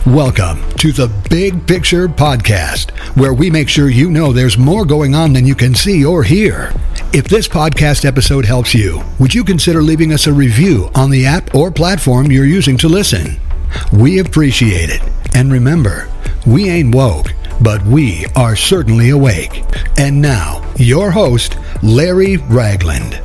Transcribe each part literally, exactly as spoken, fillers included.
Welcome to the Big Picture Podcast, where we make sure you know there's more going on than you can see or hear. If this podcast episode helps you, would you consider leaving us a review on the app or platform you're using to listen? We appreciate it. And remember, we ain't woke, but we are certainly awake. And now, your host, Larry Ragland.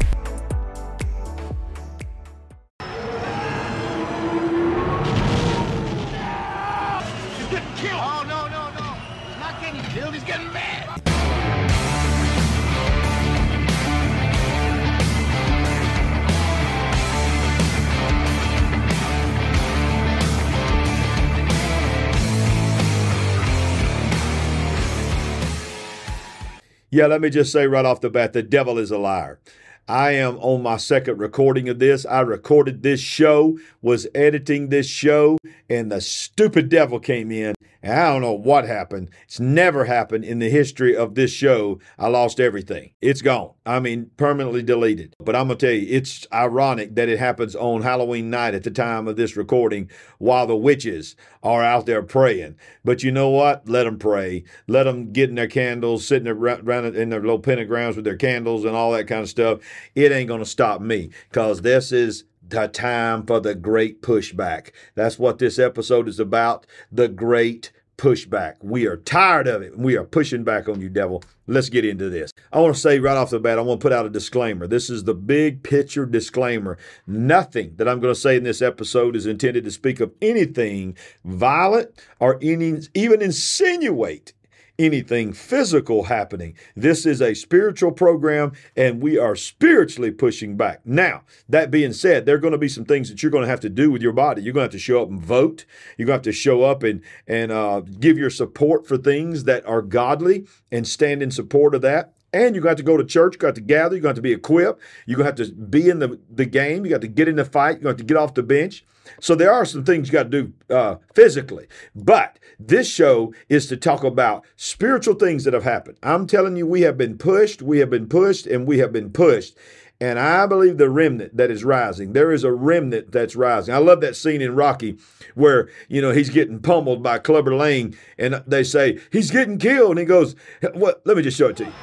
Yeah, let me just say right off the bat, the devil is a liar. I am on my second recording of this. I recorded this show, was editing this show, and the stupid devil came in. And I don't know what happened. It's never happened in the history of this show. I lost everything. It's gone. I mean, permanently deleted. But I'm going to tell you, it's ironic that it happens on Halloween night at the time of this recording while the witches are out there praying. But you know what? Let them pray. Let them get in their candles, sitting around in their little pentagrams with their candles and all that kind of stuff. It ain't going to stop me, because this is the time for the great pushback. That's what this episode is about, the great pushback. We are tired of it. We are pushing back on you, devil. Let's get into this. I want to say right off the bat, I want to put out a disclaimer. This is the big picture disclaimer. Nothing that I'm going to say in this episode is intended to speak of anything violent or any, even insinuate anything physical happening. This is a spiritual program, and we are spiritually pushing back. Now, that being said, there are going to be some things that you're going to have to do with your body. You're going to have to show up and vote. You're going to have to show up and, and uh, give your support for things that are godly and stand in support of that. And you got to go to church, you got to gather, you got to be equipped, you're going to have to be in the, the game, you got to get in the fight, you got to get off the bench. So there are some things you got to do uh, physically. But this show is to talk about spiritual things that have happened. I'm telling you, we have been pushed, we have been pushed, and we have been pushed. And I believe the remnant that is rising. There is a remnant that's rising. I love that scene in Rocky where, you know, he's getting pummeled by Clubber Lang, and they say, he's getting killed. And he goes, "What? Let me just show it to you.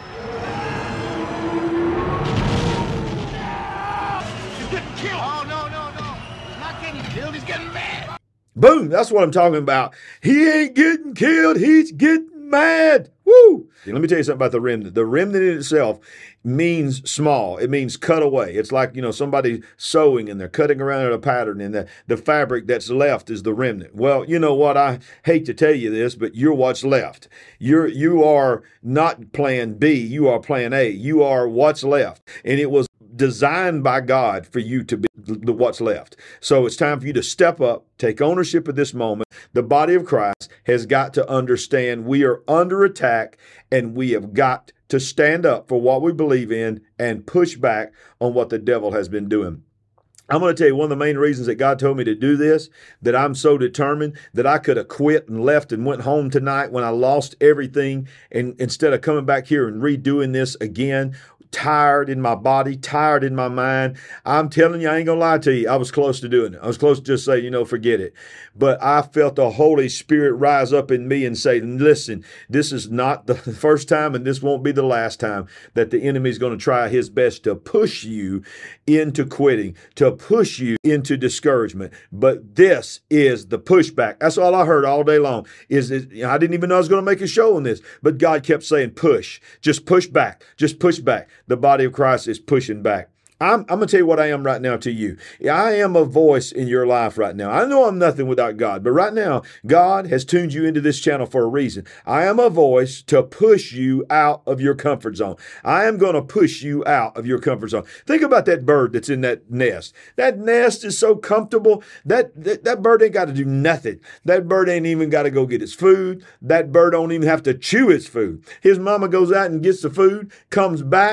Boom, that's what I'm talking about. He ain't getting killed, he's getting mad. Woo! Let me tell you something about the remnant. The remnant in itself means small. It means cut away. It's like, you know, somebody sewing and they're cutting around a pattern, and the, the fabric that's left is the remnant. Well, you know what? I hate to tell you this, but you're what's left. You're, you are not plan B, you are plan A. You are what's left. And it was designed by God for you to be the what's left. So it's time for you to step up, take ownership of this moment. The body of Christ has got to understand we are under attack, and we have got to stand up for what we believe in and push back on what the devil has been doing. I'm going to tell you one of the main reasons that God told me to do this, that I'm so determined that I could have quit and left and went home tonight when I lost everything, and instead of coming back here and redoing this again, tired in my body, tired in my mind. I'm telling you, I ain't gonna lie to you. I was close to doing it. I was close to just say, you know, forget it. But I felt the Holy Spirit rise up in me and say, listen, this is not the first time, and this won't be the last time that the enemy is going to try his best to push you into quitting, to push you into discouragement. But this is the pushback. That's all I heard all day long. Is, is you know, I didn't even know I was going to make a show on this, but God kept saying, push, just push back, just push back. The body of Christ is pushing back. I'm, I'm going to tell you what I am right now to you. I am a voice in your life right now. I know I'm nothing without God, but right now, God has tuned you into this channel for a reason. I am a voice to push you out of your comfort zone. I am going to push you out of your comfort zone. Think about that bird that's in that nest. That nest is so comfortable. That, that, that bird ain't got to do nothing. That bird ain't even got to go get its food. That bird don't even have to chew its food. His mama goes out and gets the food, comes back,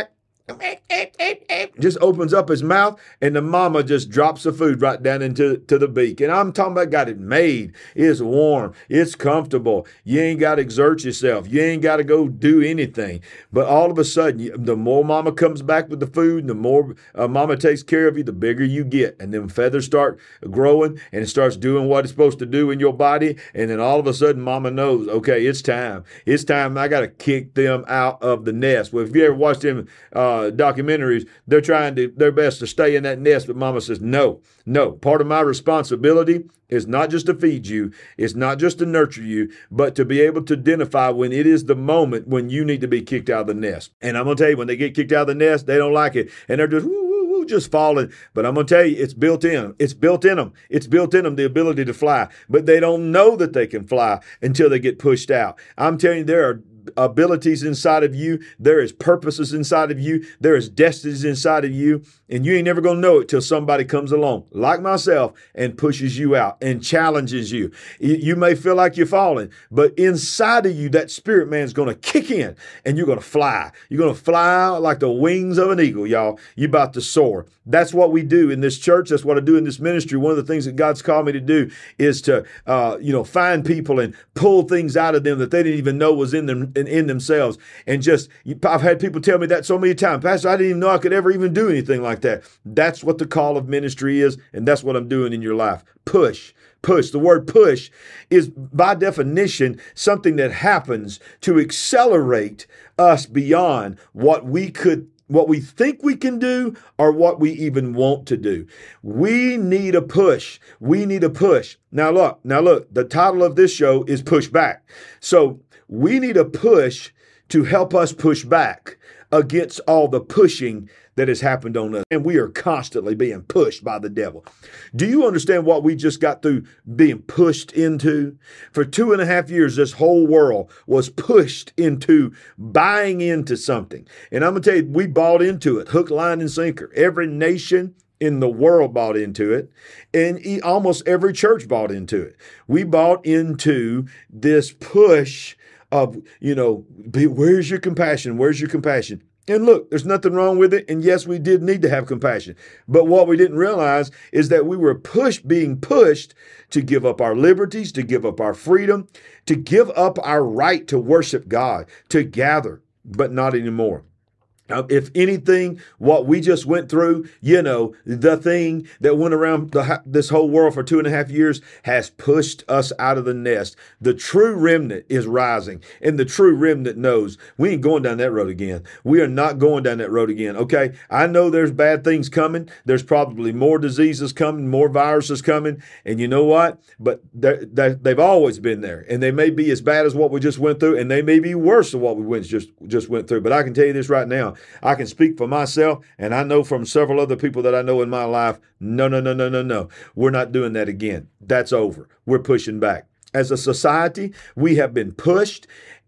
just opens up his mouth, and the mama just drops the food right down into to the beak. And I'm talking about got it made. It's warm. It's comfortable. You ain't got to exert yourself. You ain't got to go do anything. But all of a sudden, the more mama comes back with the food, the more uh, mama takes care of you, the bigger you get. And then feathers start growing, and it starts doing what it's supposed to do in your body. And then all of a sudden, mama knows, okay, it's time. It's time. I got to kick them out of the nest. Well, if you ever watched them uh, documentaries, they're trying to their best to stay in that nest, but mama says, no, no. Part of my responsibility is not just to feed you, it's not just to nurture you, but to be able to identify when it is the moment when you need to be kicked out of the nest. And I'm going to tell you, when they get kicked out of the nest, they don't like it. And they're just, woo, woo, woo, just falling. But I'm going to tell you, it's built in them. It's built in them. It's built in them, the ability to fly. But they don't know that they can fly until they get pushed out. I'm telling you, there are abilities inside of you. There is purposes inside of you. There is destinies inside of you. And you ain't never going to know it till somebody comes along, like myself, and pushes you out and challenges you. You may feel like you're falling, but inside of you, that spirit man's going to kick in and you're going to fly. You're going to fly like the wings of an eagle, y'all. You're about to soar. That's what we do in this church. That's what I do in this ministry. One of the things that God's called me to do is to, uh, you know, find people and pull things out of them that they didn't even know was in them, in, in themselves. And just, I've had people tell me that so many times, Pastor, I didn't even know I could ever even do anything like that. That's what the call of ministry is, and that's what I'm doing in your life. Push. Push. The word push is by definition something that happens to accelerate us beyond what we could, what we think we can do or what we even want to do. We need a push. We need a push. Now look, now look, the title of this show is Push Back. So we need a push to help us push back against all the pushing that has happened on us. And we are constantly being pushed by the devil. Do you understand what we just got through being pushed into? For two and a half years, this whole world was pushed into buying into something. And I'm going to tell you, we bought into it, hook, line, and sinker. Every nation in the world bought into it, and almost every church bought into it. We bought into this push of, you know, be, where's your compassion? Where's your compassion? And look, there's nothing wrong with it. And yes, we did need to have compassion. But what we didn't realize is that we were pushed, being pushed to give up our liberties, to give up our freedom, to give up our right to worship God, to gather, but not anymore. Uh, if anything, what we just went through, you know, the thing that went around the, this whole world for two and a half years has pushed us out of the nest. The true remnant is rising, and the true remnant knows we ain't going down that road again. We are not going down that road again. Okay. I know there's bad things coming. There's probably more diseases coming, more viruses coming. And you know what? But they're, they're, they've always been there, and they may be as bad as what we just went through, and they may be worse than what we went, just, just went through. But I can tell you this right now. I can speak for myself, and I know from several other people that I know in my life, no, no, no, no, no, no. We're not doing that again. That's over. We're pushing back. As a society, we have been pushed.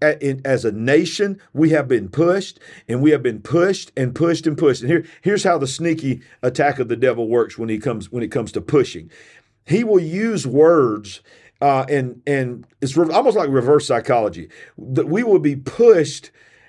As a nation, we have been pushed, and we have been pushed and pushed and pushed. And here, here's how the sneaky attack of the devil works when he comes when it comes to pushing. He will use words, uh, and and it's almost like reverse psychology. That we will be pushed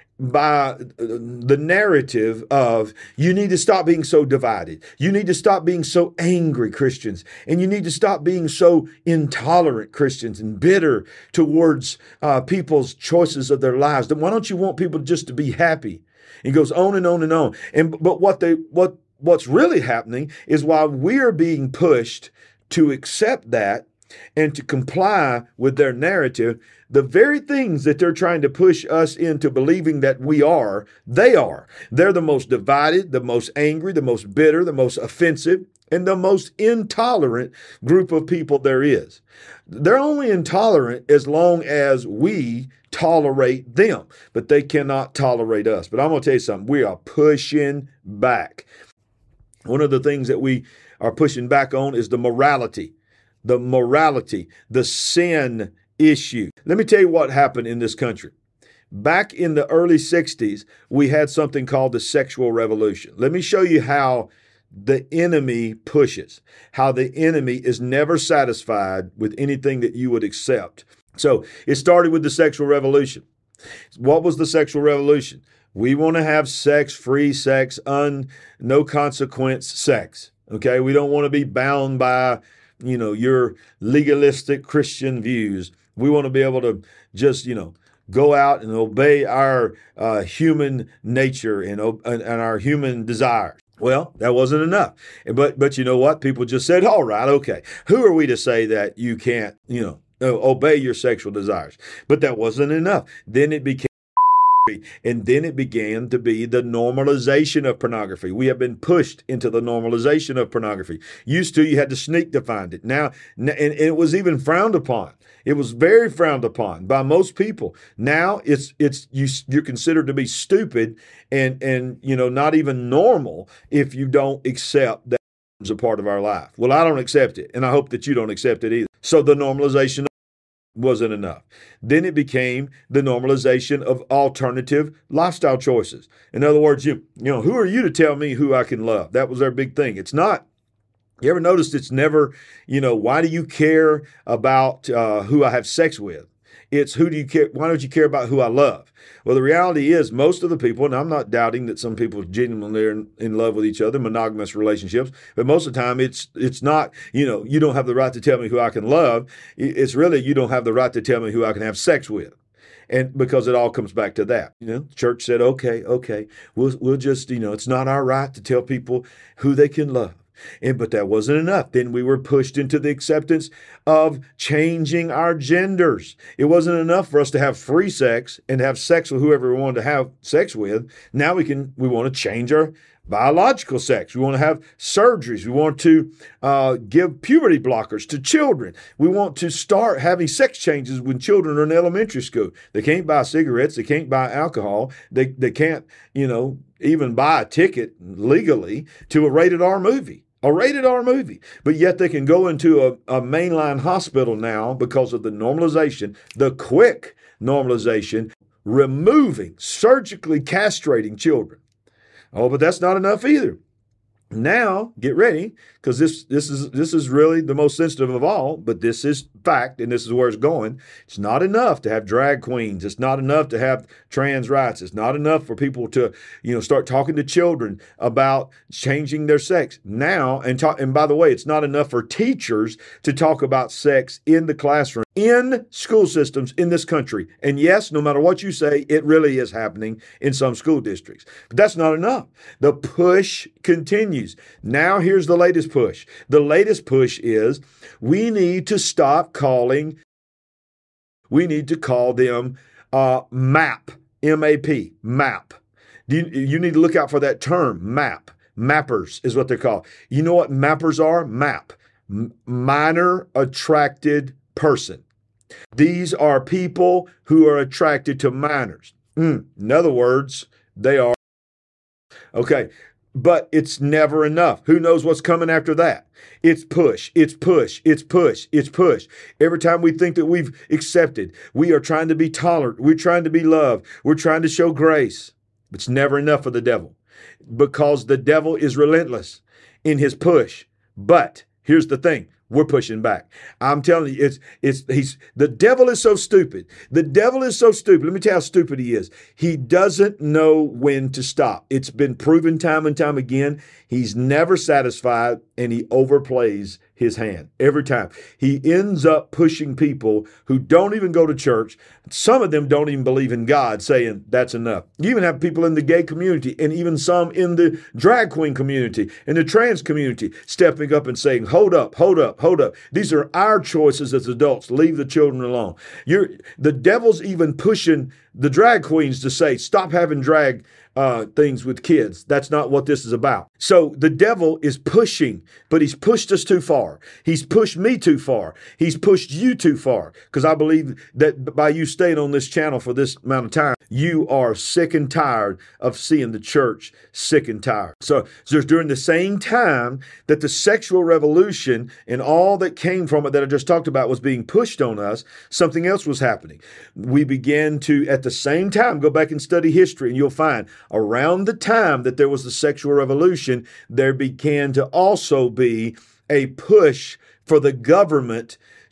by the narrative of you need to stop being so divided. You need to stop being so angry, Christians. And you need to stop being so intolerant, Christians, and bitter towards uh, people's choices of their lives. Then why don't you want people just to be happy? It goes on and on and on. And but what they what what's really happening is while we're being pushed to accept that and to comply with their narrative, the very things that they're trying to push us into believing that we are, they are. They're the most divided, the most angry, the most bitter, the most offensive, and the most intolerant group of people there is. They're only intolerant as long as we tolerate them, but they cannot tolerate us. But I'm going to tell you something. We are pushing back. One of the things that we are pushing back on is the morality. The morality, the sin issue. Let me tell you what happened in this country. Back in the early sixties, we had something called the sexual revolution. Let me show you how the enemy pushes, how the enemy is never satisfied with anything that you would accept. So it started with the sexual revolution. What was the sexual revolution? We want to have sex, free sex, un, no consequence sex. Okay, we don't want to be bound by, you know, your legalistic Christian views. We want to be able to just, you know, go out and obey our uh, human nature and, and, and our human desires. Well, that wasn't enough. But but you know what? People just said, all right, okay. Who are we to say that you can't, you know, obey your sexual desires? But that wasn't enough. Then it became And then it began to be the normalization of pornography. We have been pushed into the normalization of pornography. Used to, you had to sneak to find it. Now, and it was even frowned upon. It was very frowned upon by most people. Now it's it's you you're considered to be stupid and and you know not even normal if you don't accept that as a part of our life. Well, I don't accept it, and I hope that you don't accept it either. So the normalization wasn't enough. Then it became the normalization of alternative lifestyle choices. In other words, you you know, who are you to tell me who I can love? That was their big thing. It's not. You ever noticed it's never, you know, why do you care about uh, who I have sex with? It's who do you care? Why don't you care about who I love? Well, the reality is most of the people, and I'm not doubting that some people genuinely are in, in love with each other, monogamous relationships, but most of the time it's it's not, you know, you don't have the right to tell me who I can love. It's really you don't have the right to tell me who I can have sex with. And because it all comes back to that, you know, the church said, okay, okay, we'll we'll just, you know, it's not our right to tell people who they can love. And, but that wasn't enough. Then we were pushed into the acceptance of changing our genders. It wasn't enough for us to have free sex and have sex with whoever we wanted to have sex with. Now we can, we want to change our biological sex. We want to have surgeries. We want to uh, give puberty blockers to children. We want to start having sex changes when children are in elementary school. They can't buy cigarettes. They can't buy alcohol. They, they can't, you know, even buy a ticket legally to a rated R movie. A rated R movie, but yet they can go into a, a mainline hospital now because of the normalization, the quick normalization, removing, surgically castrating children. Oh, but that's not enough either. Now, get ready, because this this is this is really the most sensitive of all, but this is fact, and this is where it's going. It's not enough to have drag queens. It's not enough to have trans rights. It's not enough for people to, you know, start talking to children about changing their sex. Now, and talk, and by the way, it's not enough for teachers to talk about sex in the classroom, in school systems in this country. And yes, no matter what you say, it really is happening in some school districts. But that's not enough. The push continues. Now here's the latest push. The latest push is we need to stop calling, we need to call them uh, MAP, M A P, MAP. You, you need to look out for that term, MAP. Mappers is what they're called. You know what mappers are? MAP, minor attracted person. These are people who are attracted to minors. Mm. In other words, they are. Okay. But it's never enough. Who knows what's coming after that? It's push, it's push, it's push, it's push. Every time we think that we've accepted, we are trying to be tolerant, we're trying to be loved, we're trying to show grace. It's never enough for the devil because the devil is relentless in his push. But here's the thing. We're pushing back. I'm telling you, it's it's he's the devil is so stupid. The devil is so stupid. Let me tell you how stupid he is. He doesn't know when to stop. It's been proven time and time again. He's never satisfied and he overplays his hand every time. He ends up pushing people who don't even go to church. Some of them don't even believe in God, saying that's enough. You even have people in the gay community and even some in the drag queen community and the trans community stepping up and saying, hold up, hold up, hold up. These are our choices as adults. Leave the children alone. You're, the devil's even pushing the drag queens to say, stop having drag uh, things with kids. That's not what this is about. So the devil is pushing, but he's pushed us too far. He's pushed me too far. He's pushed you too far. Because I believe that by you staying on this channel for this amount of time, you are sick and tired of seeing the church sick and tired. So, so during the same time that the sexual revolution and all that came from it that I just talked about was being pushed on us, something else was happening. We began to, at the same time, go back and study history, and you'll find around the time that there was the sexual revolution, there began to also be a push for the government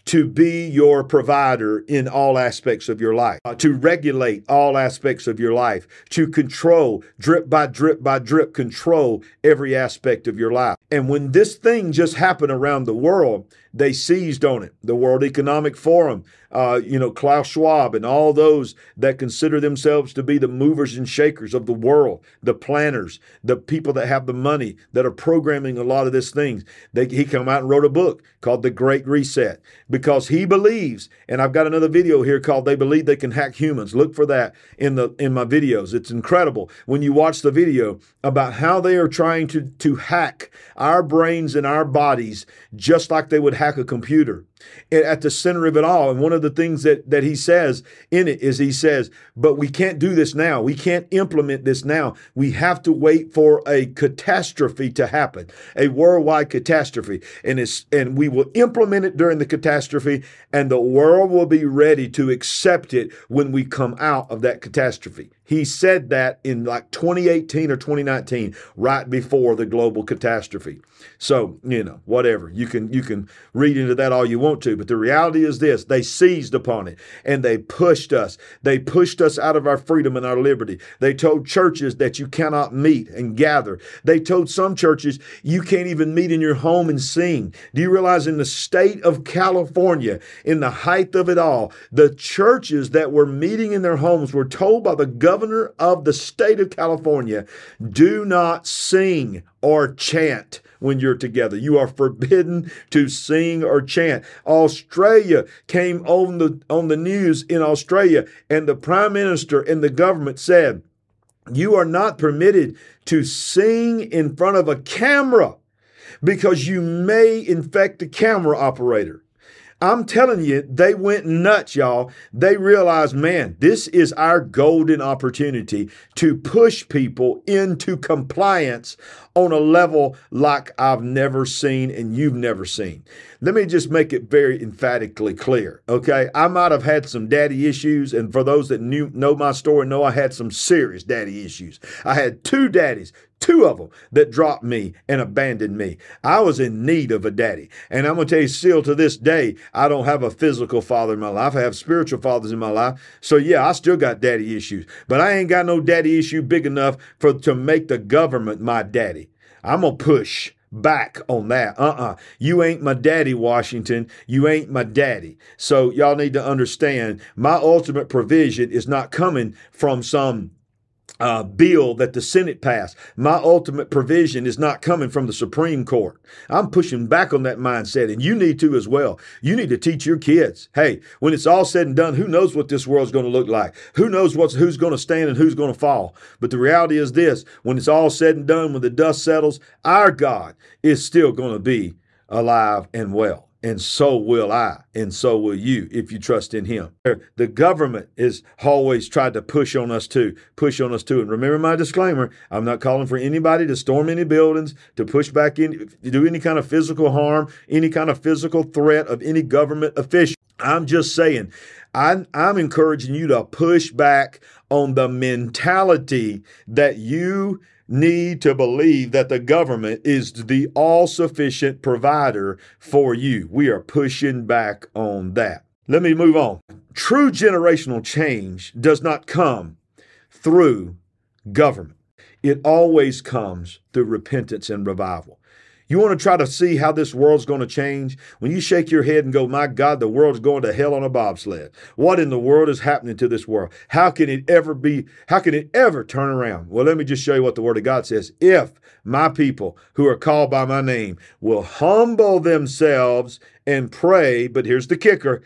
to be your provider in all aspects of your life, uh, to regulate all aspects of your life, to control, drip by drip by drip, control every aspect of your life. And when this thing just happened around the world, they seized on it. The World Economic Forum, uh, you know, Klaus Schwab and all those that consider themselves to be the movers and shakers of the world, the planners, the people that have the money that are programming a lot of these things. They, he came out and wrote a book called The Great Reset because he believes, and I've got another video here called They Believe They Can Hack Humans. Look for that in the in my videos. It's incredible when you watch the video about how they are trying to, to hack our brains and our bodies just like they would hack a computer at the center of it all. And one of the things that, that he says in it is he says, but we can't do this now. We can't implement this now. We have to wait for a catastrophe to happen, a worldwide catastrophe. And it's, and we will implement it during the catastrophe, and the world will be ready to accept it when we come out of that catastrophe. He said that in like twenty eighteen or twenty nineteen, right before the global catastrophe. So, you know, whatever. You can you can read into that all you want to, but the reality is this: they seized upon it and they pushed us. They pushed us out of our freedom and our liberty. They told churches that you cannot meet and gather. They told some churches you can't even meet in your home and sing. Do you realize in the state of California, in the height of it all, the churches that were meeting in their homes were told by the governor of the state of California, do not sing or chant when you're together. You are forbidden to sing or chant. Australia came on the on the news in Australia, and the prime minister and the government said, you are not permitted to sing in front of a camera because you may infect the camera operator. I'm telling you, they went nuts, y'all. They realized, man, this is our golden opportunity to push people into compliance on a level like I've never seen and you've never seen. Let me just make it very emphatically clear, okay? I might have had some daddy issues, and for those that knew know my story, know I had some serious daddy issues. I had two daddies, two of them that dropped me and abandoned me. I was in need of a daddy. And I'm going to tell you, still to this day, I don't have a physical father in my life. I have spiritual fathers in my life. So yeah, I still got daddy issues, but I ain't got no daddy issue big enough for to make the government my daddy. I'm going to push back on that. Uh-uh. You ain't my daddy, Washington. You ain't my daddy. So y'all need to understand, my ultimate provision is not coming from some Uh, bill that the Senate passed. My ultimate provision is not coming from the Supreme Court. I'm pushing back on that mindset, and you need to as well. You need to teach your kids, hey, when it's all said and done, who knows what this world's going to look like? Who knows what's who's going to stand and who's going to fall? But the reality is this: when it's all said and done, when the dust settles, our God is still going to be alive and well. And so will I, and so will you, if you trust in him. The government is always tried to push on us too, push on us too. And remember my disclaimer, I'm not calling for anybody to storm any buildings, to push back in, to do any kind of physical harm, any kind of physical threat of any government official. I'm just saying, I'm, I'm encouraging you to push back on the mentality that you need to believe that the government is the all-sufficient provider for you. We are pushing back on that. Let me move on. True generational change does not come through government. It always comes through repentance and revival. You want to try to see how this world's going to change? When you shake your head and go, my God, the world's going to hell on a bobsled. What in the world is happening to this world? How can it ever be, how can it ever turn around? Well, let me just show you what the Word of God says. If my people who are called by my name will humble themselves and pray, but here's the kicker,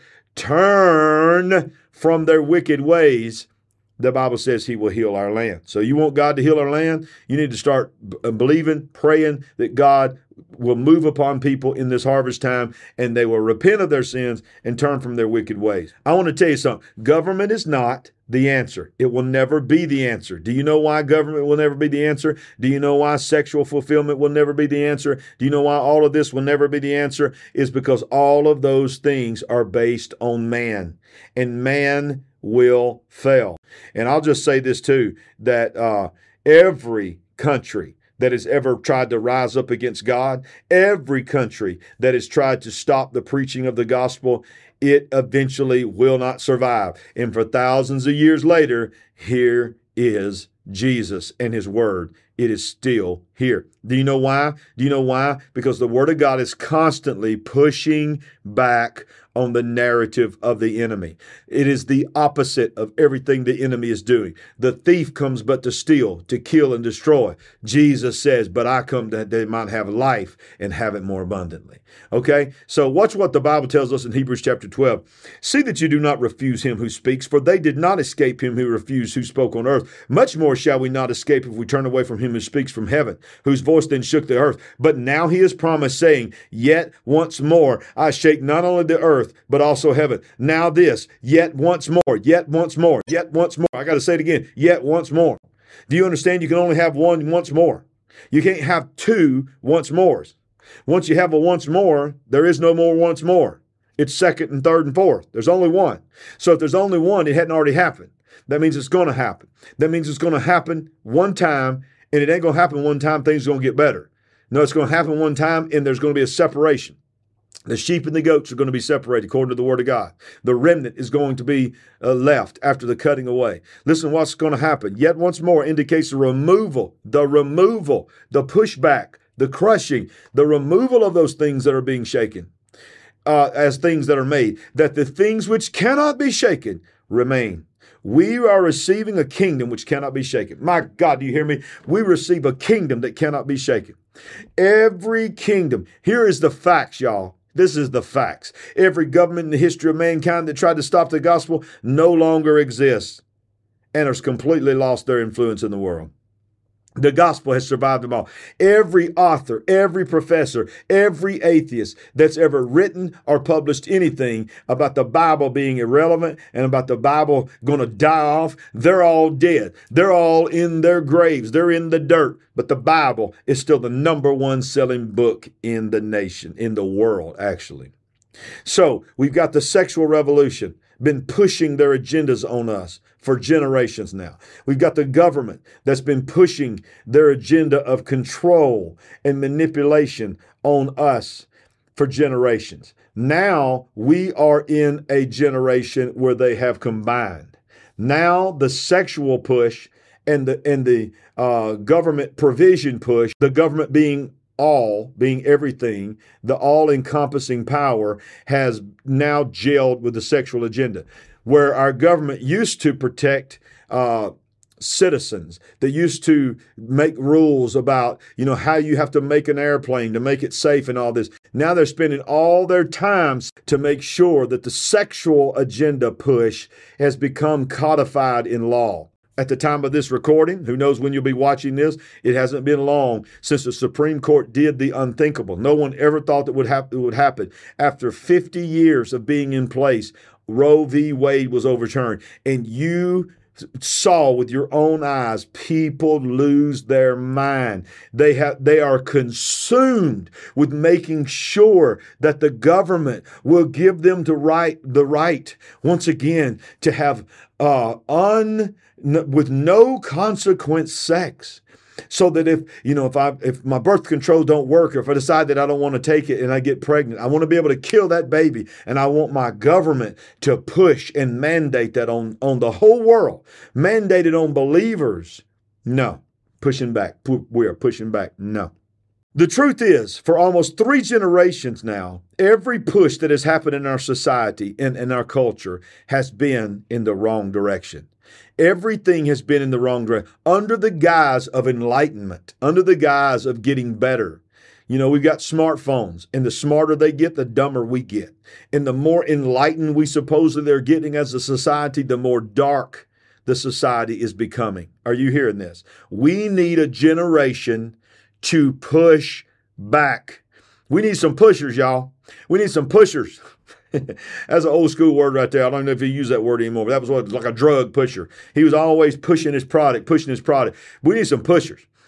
turn from their wicked ways, the Bible says he will heal our land. So you want God to heal our land? You need to start b- believing, praying that God will move upon people in this harvest time and they will repent of their sins and turn from their wicked ways. I want to tell you something. Government is not the answer. It will never be the answer. Do you know why government will never be the answer? Do you know why sexual fulfillment will never be the answer? Do you know why all of this will never be the answer? It's because all of those things are based on man, and man will fail. And I'll just say this too, that uh, every country that has ever tried to rise up against God, every country that has tried to stop the preaching of the gospel, it eventually will not survive. And for thousands of years later, here is Jesus and his word. It is still here. Do you know why? Do you know why? Because the word of God is constantly pushing back on the narrative of the enemy. It is the opposite of everything the enemy is doing. The thief comes but to steal, to kill, and destroy. Jesus says, but I come that they might have life and have it more abundantly. Okay? So watch what the Bible tells us in Hebrews chapter twelve. See that you do not refuse him who speaks, for they did not escape him who refused, who spoke on earth. Much more shall we not escape if we turn away from him who speaks from heaven, whose voice then shook the earth. But now he has promised, saying, yet once more I shake not only the earth, but also heaven. Now this, yet once more, yet once more, yet once more. I got to say it again, yet once more. Do you understand? You can only have one once more. You can't have two once mores. Once you have a once more, there is no more once more. It's second and third and fourth. There's only one. So if there's only one, it hadn't already happened. That means it's going to happen. That means it's going to happen one time, and it ain't going to happen one time, things are going to get better. No, it's going to happen one time, and there's going to be a separation. The sheep and the goats are going to be separated according to the word of God. The remnant is going to be uh, left after the cutting away. Listen, what's going to happen? Yet once more indicates the removal, the removal, the pushback, the crushing, the removal of those things that are being shaken uh, as things that are made, that the things which cannot be shaken remain. We are receiving a kingdom which cannot be shaken. My God, do you hear me? We receive a kingdom that cannot be shaken. Every kingdom. Here is the facts, y'all. This is the facts. Every government in the history of mankind that tried to stop the gospel no longer exists and has completely lost their influence in the world. The gospel has survived them all. Every author, every professor, every atheist that's ever written or published anything about the Bible being irrelevant and about the Bible going to die off, they're all dead. They're all in their graves. They're in the dirt. But the Bible is still the number one selling book in the nation, in the world, actually. So we've got the sexual revolution been pushing their agendas on us for generations now. We've got the government that's been pushing their agenda of control and manipulation on us for generations. Now we are in a generation where they have combined. Now the sexual push and the and the uh, government provision push, the government being all, being everything, the all-encompassing power has now gelled with the sexual agenda. Where our government used to protect uh, citizens, that used to make rules about, you know, how you have to make an airplane to make it safe and all this. Now they're spending all their time to make sure that the sexual agenda push has become codified in law. At the time of this recording, who knows when you'll be watching this, it hasn't been long since the Supreme Court did the unthinkable. No one ever thought that would hap- it would happen. After fifty years of being in place, Roe v. Wade was overturned, and you saw with your own eyes people lose their mind. They have they are consumed with making sure that the government will give them the right the right once again to have uh un with no consequence sex. So that if, you know, if I if my birth control don't work, or if I decide that I don't want to take it and I get pregnant, I want to be able to kill that baby, and I want my government to push and mandate that on, on the whole world, mandate it on believers. No, pushing back. We are pushing back. No. The truth is, for almost three generations now, every push that has happened in our society and in our culture has been in the wrong direction. Everything has been in the wrong direction, under the guise of enlightenment, under the guise of getting better. You know, we've got smartphones, and the smarter they get, the dumber we get. And the more enlightened we supposedly are getting as a society, the more dark the society is becoming. Are you hearing this? We need a generation to push back. We need some pushers, y'all. We need some pushers. That's an old school word right there. I don't know if you use that word anymore, but that was what, like a drug pusher. He was always pushing his product, pushing his product. We need some pushers.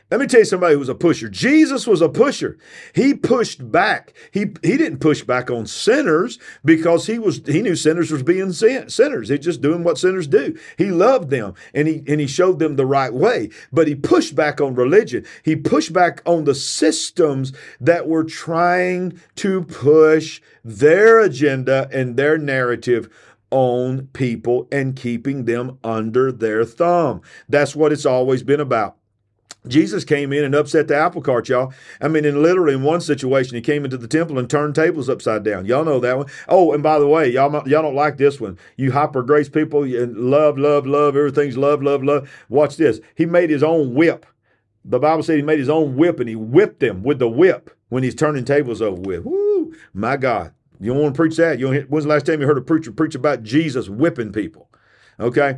Let me tell you somebody who was a pusher. Jesus was a pusher. He pushed back. He he didn't push back on sinners because he was he knew sinners was being sin, sinners. He's just doing what sinners do. He loved them and he and he showed them the right way. But he pushed back on religion. He pushed back on the systems that were trying to push their agenda and their narrative on people and keeping them under their thumb. That's what it's always been about. Jesus came in and upset the apple cart, y'all. I mean, in literally in one situation, he came into the temple and turned tables upside down. Y'all know that one. Oh, and by the way, y'all y'all don't like this one. You hyper grace people, you love, love, love, everything's love, love, love. Watch this. He made his own whip. The Bible said he made his own whip and he whipped them with the whip when he's turning tables over with. Woo, my God. You don't want to preach that. You don't, when's the last time you heard a preacher preach about Jesus whipping people? Okay.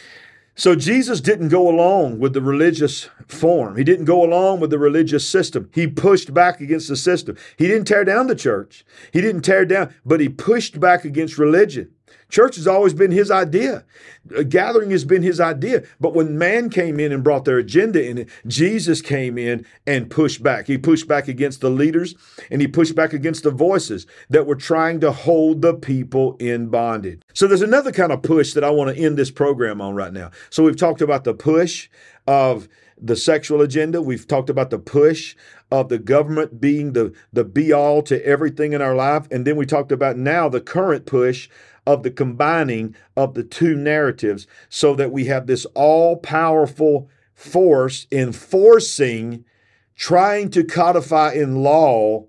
So Jesus didn't go along with the religious form. He didn't go along with the religious system. He pushed back against the system. He didn't tear down the church. He didn't tear down, but he pushed back against religion. Church has always been his idea. A gathering has been his idea. But when man came in and brought their agenda in it, Jesus came in and pushed back. He pushed back against the leaders and he pushed back against the voices that were trying to hold the people in bondage. So there's another kind of push that I want to end this program on right now. So we've talked about the push of the sexual agenda. We've talked about the push of the government being the, the be-all to everything in our life. And then we talked about now the current push of the combining of the two narratives so that we have this all-powerful force enforcing, trying to codify in law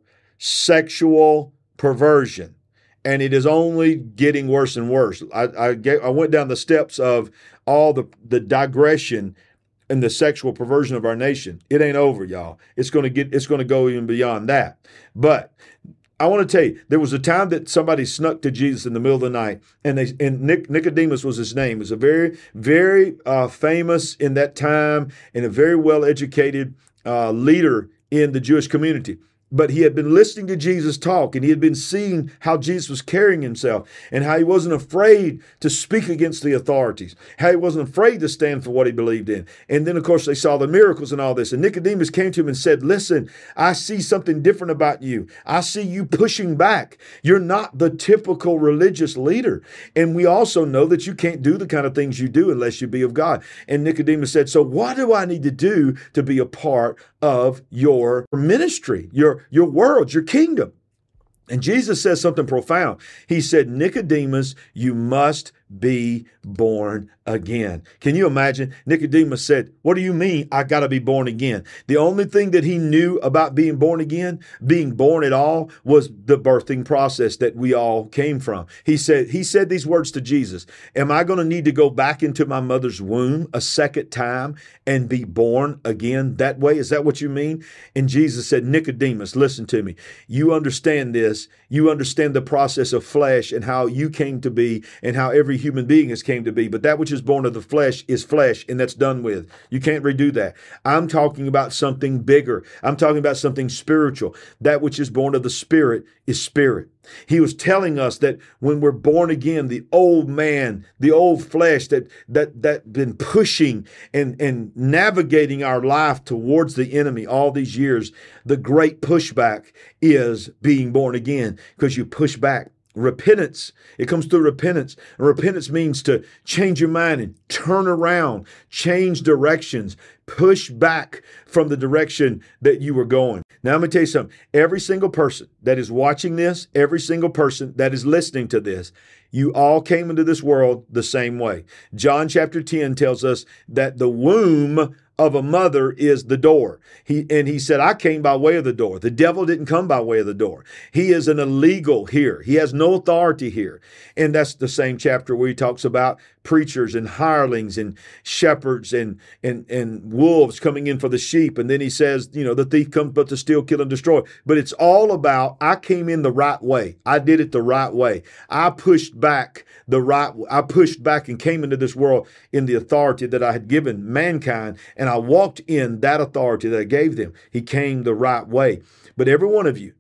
sexual perversion. And it is only getting worse and worse. I, I, get, I went down the steps of all the, the digression and the sexual perversion of our nation. It ain't over, y'all. It's going to get, it's going to go even beyond that. But I want to tell you, there was a time that somebody snuck to Jesus in the middle of the night, and they and Nic, Nicodemus was his name. He was a very, very uh, famous in that time and a very well-educated uh, leader in the Jewish community. But he had been listening to Jesus talk, and he had been seeing how Jesus was carrying himself and how he wasn't afraid to speak against the authorities, how he wasn't afraid to stand for what he believed in. And then, of course, they saw the miracles and all this. And Nicodemus came to him and said, listen, I see something different about you. I see you pushing back. You're not the typical religious leader. And we also know that you can't do the kind of things you do unless you be of God. And Nicodemus said, so what do I need to do to be a part of your ministry, your your world, your kingdom? And Jesus says something profound. He said, Nicodemus, you must be born again. Can you imagine? Nicodemus said, what do you mean I got to be born again? The only thing that he knew about being born again, being born at all, was the birthing process that we all came from. He said, he said these words to Jesus, am I going to need to go back into my mother's womb a second time and be born again that way? Is that what you mean? And Jesus said, Nicodemus, listen to me. You understand this. You understand the process of flesh and how you came to be and how every human being has came to be. But that which is born of the flesh is flesh, and that's done with. You can't redo that. I'm talking about something bigger. I'm talking about something spiritual. That which is born of the Spirit is spirit. He was telling us that when we're born again, the old man, the old flesh that that that been pushing and, and navigating our life towards the enemy all these years, the great pushback is being born again, because you push back. Repentance, it comes through repentance. And repentance means to change your mind and turn around, change directions, push back from the direction that you were going. Now, I'm going to tell you something. Every single person that is watching this, every single person that is listening to this, you all came into this world the same way. John chapter ten tells us that the womb of a mother is the door. He and he said, I came by way of the door. The devil didn't come by way of the door. He is an illegal here. He has no authority here. And that's the same chapter where he talks about preachers and hirelings and shepherds and and and wolves coming in for the sheep. And then he says, you know, the thief comes but to steal, kill, and destroy. But it's all about, I came in the right way. I did it the right way. I pushed back the right, I pushed back and came into this world in the authority that I had given mankind. And I walked in that authority that I gave them. He came the right way. But every one of you,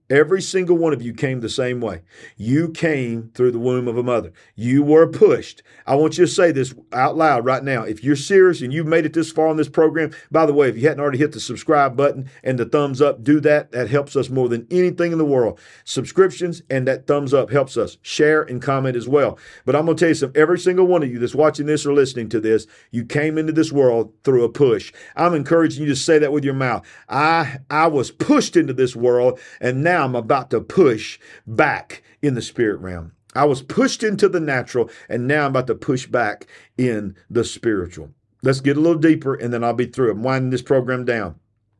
Every single one of you came the same way. You came through the womb of a mother. You were pushed. I want you to say this out loud right now. If you're serious and you've made it this far on this program, by the way, if you hadn't already hit the subscribe button and the thumbs up, do that. That helps us more than anything in the world. Subscriptions and that thumbs up helps us. Share and comment as well. But I'm going to tell you something. Every single one of you that's watching this or listening to this, you came into this world through a push. I'm encouraging you to say that with your mouth. I, I was pushed into this world, and now I'm about to push back in the spirit realm. I was pushed into the natural, and now I'm about to push back in the spiritual. Let's get a little deeper, and then I'll be through. I'm winding this program down.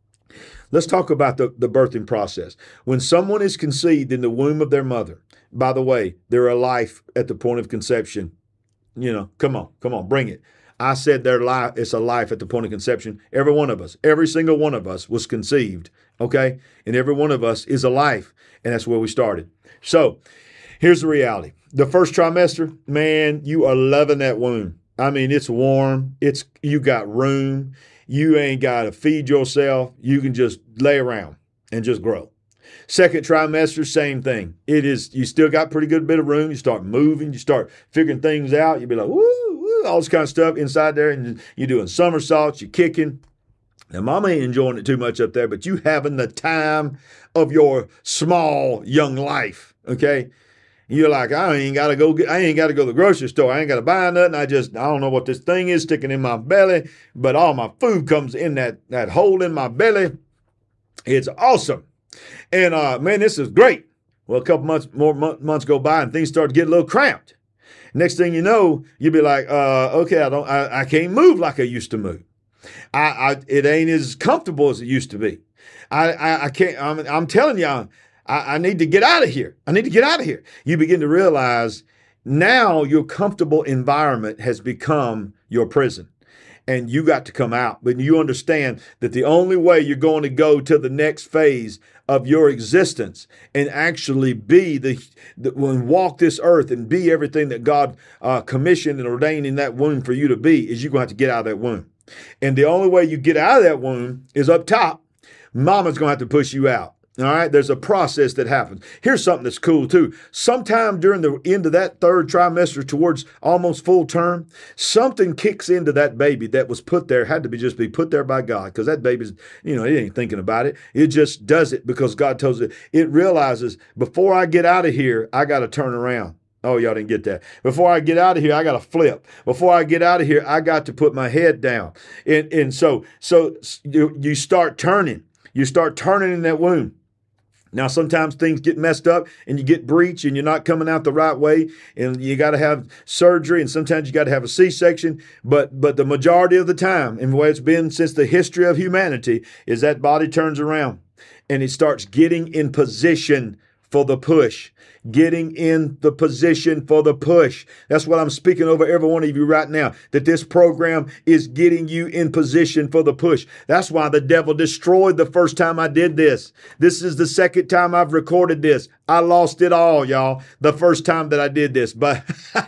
Let's talk about the, the birthing process. When someone is conceived in the womb of their mother, by the way, they're a life at the point of conception. You know, come on, come on, bring it. I said their life, it's a life at the point of conception. Every one of us, every single one of us was conceived, okay? And every one of us is a life, and that's where we started. So here's the reality. The first trimester, man, you are loving that womb. I mean, it's warm. It's you got room. You ain't got to feed yourself. You can just lay around and just grow. Second trimester, same thing. It is, you still got pretty good bit of room. You start moving. You start figuring things out. You'll be like, woo, woo, all this kind of stuff inside there. And you're doing somersaults. You're kicking. Now, mama ain't enjoying it too much up there, but you having the time of your small young life, okay? You're like, I ain't got to go get, I ain't got to go to the grocery store. I ain't got to buy nothing. I just, I don't know what this thing is sticking in my belly, but all my food comes in that, that hole in my belly. It's awesome. And, uh, man, this is great. Well, a couple months, more month, months go by and things start to get a little cramped. Next thing you know, you'll be like, uh, okay, I don't, I, I can't move like I used to move. I, I, it ain't as comfortable as it used to be. I, I, I can't, I'm, I'm telling you, I, I need to get out of here. I need to get out of here. You begin to realize now your comfortable environment has become your prison. And you got to come out. But you understand that the only way you're going to go to the next phase of your existence and actually be the, the when walk this earth and be everything that God uh, commissioned and ordained in that womb for you to be is you're going to have to get out of that womb. And the only way you get out of that womb is up top. Mama's going to have to push you out. All right, there's a process that happens. Here's something that's cool too. Sometime during the end of that third trimester towards almost full term, something kicks into that baby that was put there, had to be just be put there by God, because that baby's, you know, it ain't thinking about it. It just does it because God tells it. It realizes before I get out of here, I got to turn around. Oh, y'all didn't get that. Before I get out of here, I got to flip. Before I get out of here, I got to put my head down. And, and so, so you, you start turning. You start turning in that womb. Now, sometimes things get messed up and you get breech and you're not coming out the right way and you got to have surgery and sometimes you got to have a C-section. But but the majority of the time, and the way it's been since the history of humanity, is that body turns around and it starts getting in position for the push. Getting in the position for the push. That's what I'm speaking over every one of you right now, that this program is getting you in position for the push. That's why the devil destroyed the first time I did this. This is the second time I've recorded this. I lost it all, y'all, the first time that I did this. But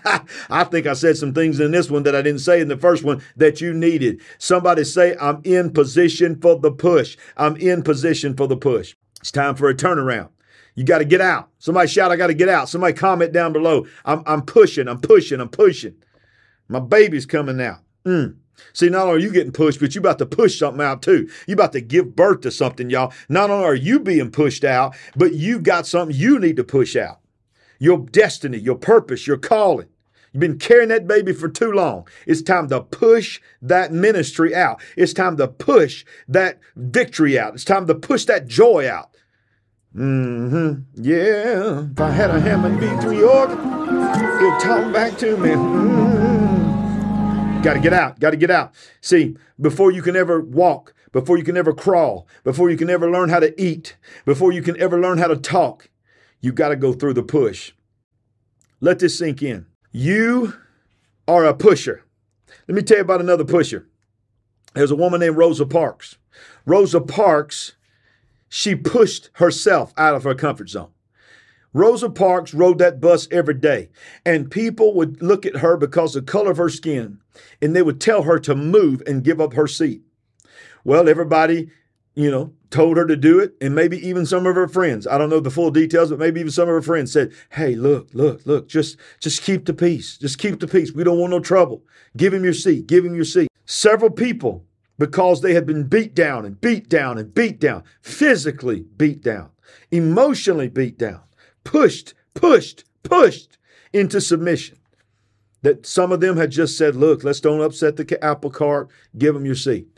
I think I said some things in this one that I didn't say in the first one that you needed. Somebody say, I'm in position for the push. I'm in position for the push. It's time for a turnaround. You got to get out. Somebody shout, I got to get out. Somebody comment down below. I'm, I'm pushing, I'm pushing, I'm pushing. My baby's coming out. Mm. See, not only are you getting pushed, but you about to push something out too. You about to give birth to something, y'all. Not only are you being pushed out, but you got something you need to push out. Your destiny, your purpose, your calling. You've been carrying that baby for too long. It's time to push that ministry out. It's time to push that victory out. It's time to push that joy out. Mm-hmm. Yeah. If I had a Hammond B three organ, it'd talk back to me. Mm-hmm. Got to get out. Got to get out. See, before you can ever walk, before you can ever crawl, before you can ever learn how to eat, before you can ever learn how to talk, you got to go through the push. Let this sink in. You are a pusher. Let me tell you about another pusher. There's a woman named Rosa Parks. Rosa Parks, she pushed herself out of her comfort zone. Rosa Parks rode that bus every day, and people would look at her because of the color of her skin, and they would tell her to move and give up her seat. Well, everybody you know, told her to do it. And maybe even some of her friends, I don't know the full details, but maybe even some of her friends said, hey, look, look, look, just, just keep the peace. Just keep the peace. We don't want no trouble. Give him your seat. Give him your seat. Several people, because they had been beat down and beat down and beat down, physically beat down, emotionally beat down, pushed, pushed, pushed into submission. That some of them had just said, look, let's don't upset the apple cart. Give them your seat.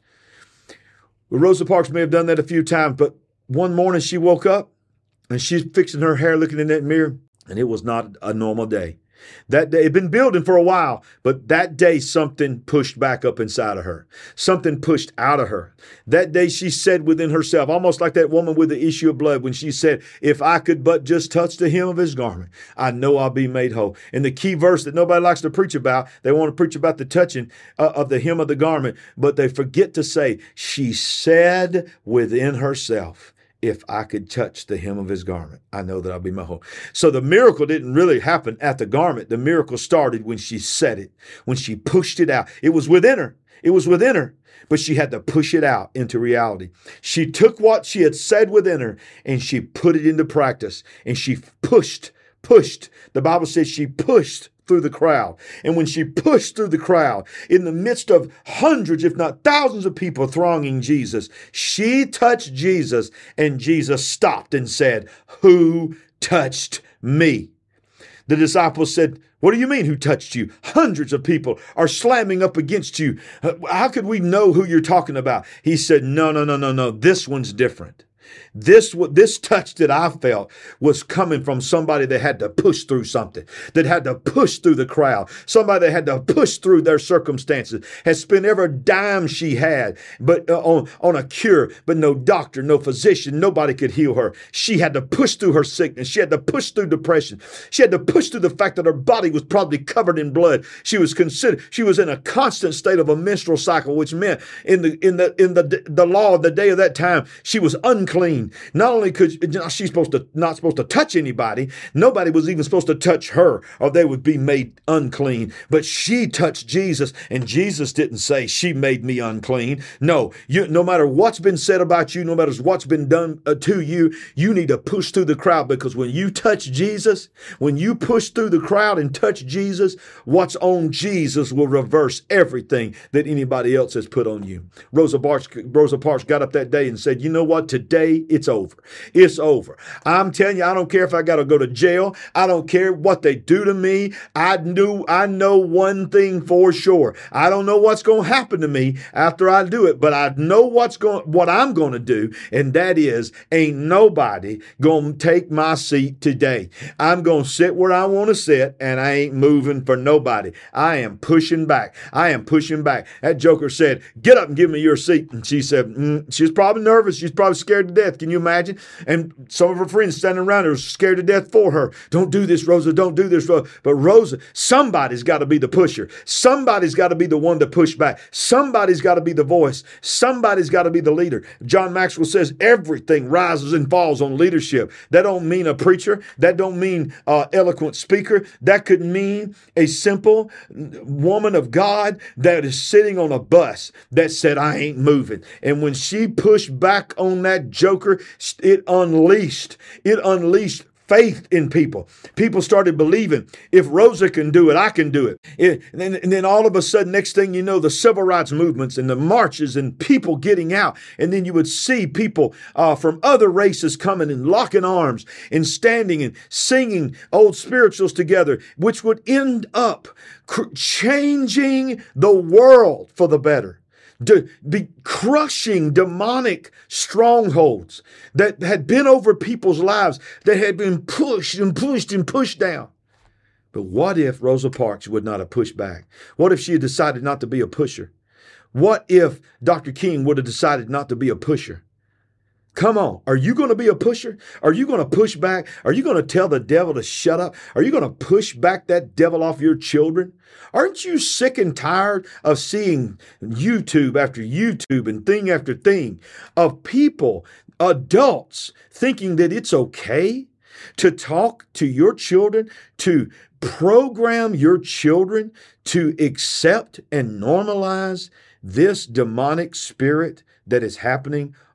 Well, Rosa Parks may have done that a few times, but one morning she woke up and she's fixing her hair, looking in that mirror, and it was not a normal day. That day, it had been building for a while, but that day something pushed back up inside of her. Something pushed out of her. That day she said within herself, almost like that woman with the issue of blood when she said, if I could but just touch the hem of his garment, I know I'll be made whole. And the key verse that nobody likes to preach about, they want to preach about the touching uh, of the hem of the garment, but they forget to say, she said within herself, if I could touch the hem of his garment, I know that I'll be made whole. So the miracle didn't really happen at the garment. The miracle started when she said it, when she pushed it out. It was within her. It was within her, but she had to push it out into reality. She took what she had said within her and she put it into practice, and she pushed, pushed. The Bible says she pushed through the crowd. And when she pushed through the crowd, in the midst of hundreds, if not thousands of people thronging Jesus, she touched Jesus, and Jesus stopped and said, who touched me? The disciples said, what do you mean, who touched you? Hundreds of people are slamming up against you. How could we know who you're talking about? He said, no, no, no, no, no. This one's different. This, this touch that I felt was coming from somebody that had to push through something, that had to push through the crowd, somebody that had to push through their circumstances, had spent every dime she had but uh, on, on a cure, but no doctor, no physician, nobody could heal her. She had to push through her sickness. She had to push through depression. She had to push through the fact that her body was probably covered in blood. She was considered, she was in a constant state of a menstrual cycle, which meant in the, in the, in the, the law of the day of that time, she was unclean. Not only could she's supposed to not supposed to touch anybody, nobody was even supposed to touch her, or they would be made unclean. But she touched Jesus, and Jesus didn't say she made me unclean. No, you, no matter what's been said about you, no matter what's been done uh, to you, you need to push through the crowd, because when you touch Jesus, when you push through the crowd and touch Jesus, what's on Jesus will reverse everything that anybody else has put on you. Rosa Parks, Rosa Parks got up that day and said, you know what, today it's over. It's over. I'm telling you, I don't care if I got to go to jail. I don't care what they do to me. I knew, I know one thing for sure. I don't know what's going to happen to me after I do it, but I know what's going, what I'm going to do. And that is, ain't nobody going to take my seat today. I'm going to sit where I want to sit, and I ain't moving for nobody. I am pushing back. I am pushing back. That joker said, get up and give me your seat. And she said, mm, she's probably nervous. She's probably scared to death. Can you imagine? And some of her friends standing around her scared to death for her. Don't do this, Rosa. Don't do this, Rosa. But Rosa, somebody's got to be the pusher. Somebody's got to be the one to push back. Somebody's got to be the voice. Somebody's got to be the leader. John Maxwell says everything rises and falls on leadership. That don't mean a preacher. That don't mean an eloquent speaker. That could mean a simple woman of God that is sitting on a bus that said, I ain't moving. And when she pushed back on that joker, it unleashed, it unleashed faith in people. People started believing, if Rosa can do it, I can do it. it and, then, and then all of a sudden, next thing you know, the civil rights movements and the marches and people getting out. And then you would see people uh, from other races coming and locking arms and standing and singing old spirituals together, which would end up cr- changing the world for the better. To be crushing demonic strongholds that had been over people's lives, that had been pushed and pushed and pushed down. But what if Rosa Parks would not have pushed back? What if she had decided not to be a pusher? What if Doctor King would have decided not to be a pusher? Come on. Are you going to be a pusher? Are you going to push back? Are you going to tell the devil to shut up? Are you going to push back that devil off your children? Aren't you sick and tired of seeing YouTube after YouTube and thing after thing of people, adults, thinking that it's okay to talk to your children, to program your children to accept and normalize this demonic spirit that is happening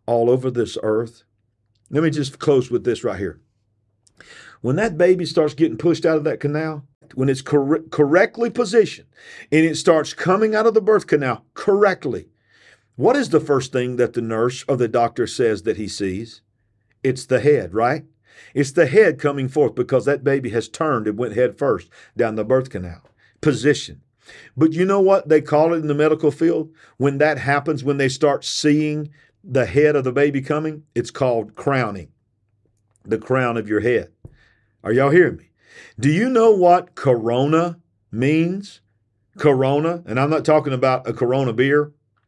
all over this earth. Let me just close with this right here. When that baby starts getting pushed out of that canal, when it's cor- correctly positioned and it starts coming out of the birth canal correctly, what is the first thing that the nurse or the doctor says that he sees? It's the head, right? It's the head coming forth because that baby has turned and went head first down the birth canal. Position. But you know what they call it in the medical field? When that happens, when they start seeing the head of the baby coming, it's called crowning. The crown of your head. Are y'all hearing me? Do you know what corona means? Corona, and I'm not talking about a Corona beer.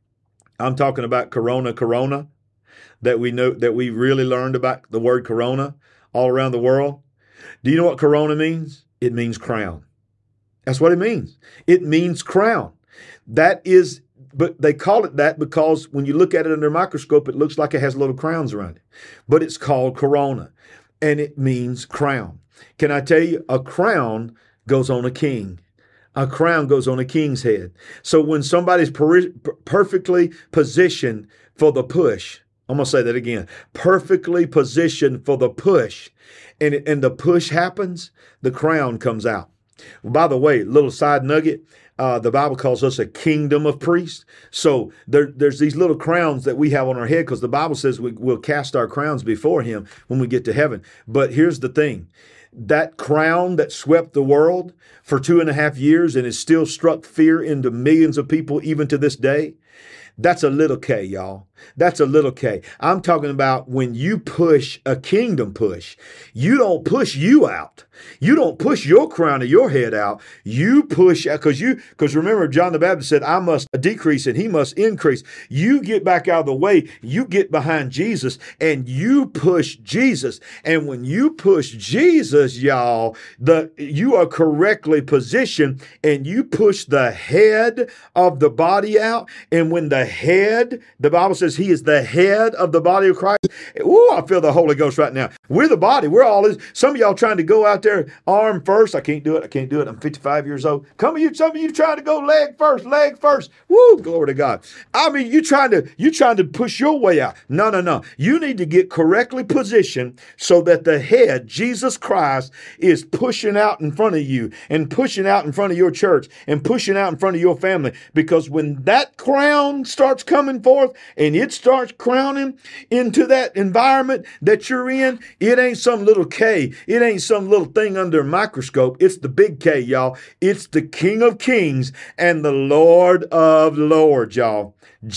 I'm talking about Corona, Corona, that we know, that we really learned about the word Corona all around the world. Do you know what Corona means? It means crown. That's what it means. It means crown. That is, but they call it that because when you look at it under a microscope, it looks like it has little crowns around it. But it's called Corona, and it means crown. Can I tell you, a crown goes on a king. A crown goes on a king's head. So when somebody's per- perfectly positioned for the push, I'm going to say that again, perfectly positioned for the push, and, it, and the push happens, the crown comes out. By the way, little side nugget, uh, the Bible calls us a kingdom of priests. So there, there's these little crowns that we have on our head because the Bible says we, we'll cast our crowns before him when we get to heaven. But here's the thing. That crown that swept the world for two and a half years and has still struck fear into millions of people even to this day, that's a little K, y'all. That's a little K. I'm talking about when you push a kingdom push, you don't push you out. You don't push your crown of your head out. You push out because you, because remember, John the Baptist said, I must decrease and he must increase. You get back out of the way. You get behind Jesus and you push Jesus. And when you push Jesus, y'all, the, you are correctly positioned and you push the head of the body out. And when the head, the Bible says he is the head of the body of Christ. Ooh, I feel the Holy Ghost right now. We're the body. We're all this. Some of y'all trying to go out there arm first. I can't do it. I can't do it. I'm fifty-five years old. Come of you, some of you trying to go leg first, leg first. Woo, glory to God. I mean, you trying to, you trying to push your way out. No, no, no. You need to get correctly positioned so that the head, Jesus Christ, is pushing out in front of you and pushing out in front of your church and pushing out in front of your family. Because when that crown starts coming forth and it starts crowning into that environment that you're in, it ain't some little K. It ain't some little thing under a microscope. It's the big K, y'all. It's the King of Kings and the Lord of Lords, y'all.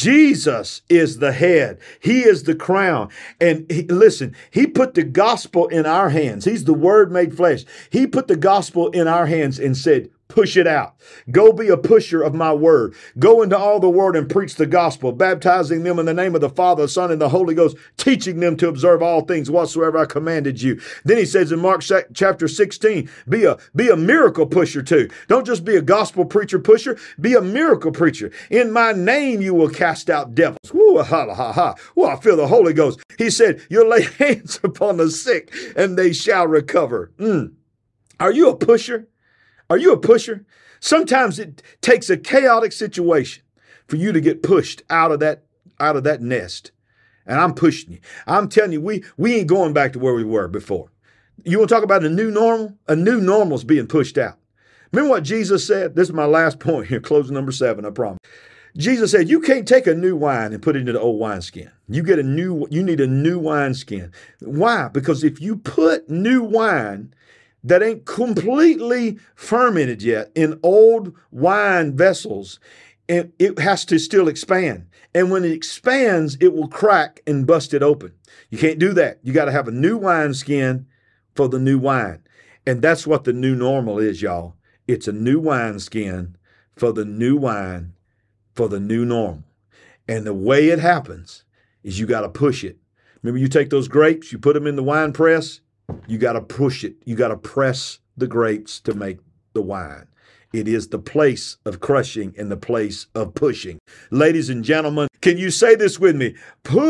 Jesus is the head. He is the crown. And he, listen, he put the gospel in our hands. He's the word made flesh. He put the gospel in our hands and said, push it out. Go be a pusher of my word. Go into all the world and preach the gospel, baptizing them in the name of the Father, the Son, and the Holy Ghost, teaching them to observe all things whatsoever I commanded you. Then he says in Mark chapter sixteen, be a, be a miracle pusher too. Don't just be a gospel preacher pusher, be a miracle preacher. In my name you will cast out devils. Woo, ha, ha, ha. Woo, I feel the Holy Ghost. He said, you'll lay hands upon the sick and they shall recover. Mm. Are you a pusher? Are you a pusher? Sometimes it takes a chaotic situation for you to get pushed out of that, out of that nest. And I'm pushing you. I'm telling you, we, we ain't going back to where we were before. You want to talk about a new normal? A new normal is being pushed out. Remember what Jesus said? This is my last point here, closing number seven, I promise. Jesus said, you can't take a new wine and put it into the old wineskin. You get a new, you need a new wineskin. Why? Because if you put new wine that ain't completely fermented yet in old wine vessels, and it has to still expand. And when it expands, it will crack and bust it open. You can't do that. You got to have a new wineskin for the new wine. And that's what the new normal is, y'all. It's a new wineskin for the new wine for the new normal. And the way it happens is you got to push it. Remember, you take those grapes, you put them in the wine press, you got to push it. You got to press the grapes to make the wine. It is the place of crushing and the place of pushing. Ladies and gentlemen, can you say this with me?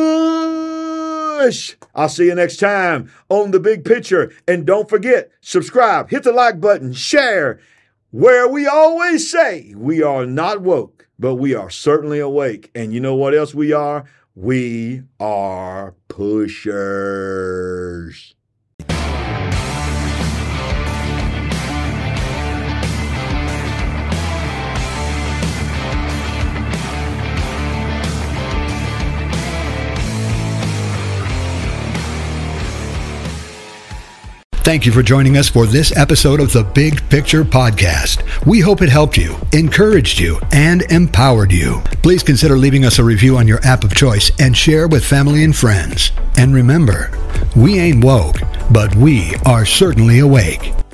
Push! I'll see you next time on The Big Picture. And don't forget, subscribe, hit the like button, share, where we always say we are not woke, but we are certainly awake. And you know what else we are? We are pushers. Thank you for joining us for this episode of the Big Picture Podcast. We hope it helped you, encouraged you, and empowered you. Please consider leaving us a review on your app of choice and share with family and friends. And remember, we ain't woke, but we are certainly awake.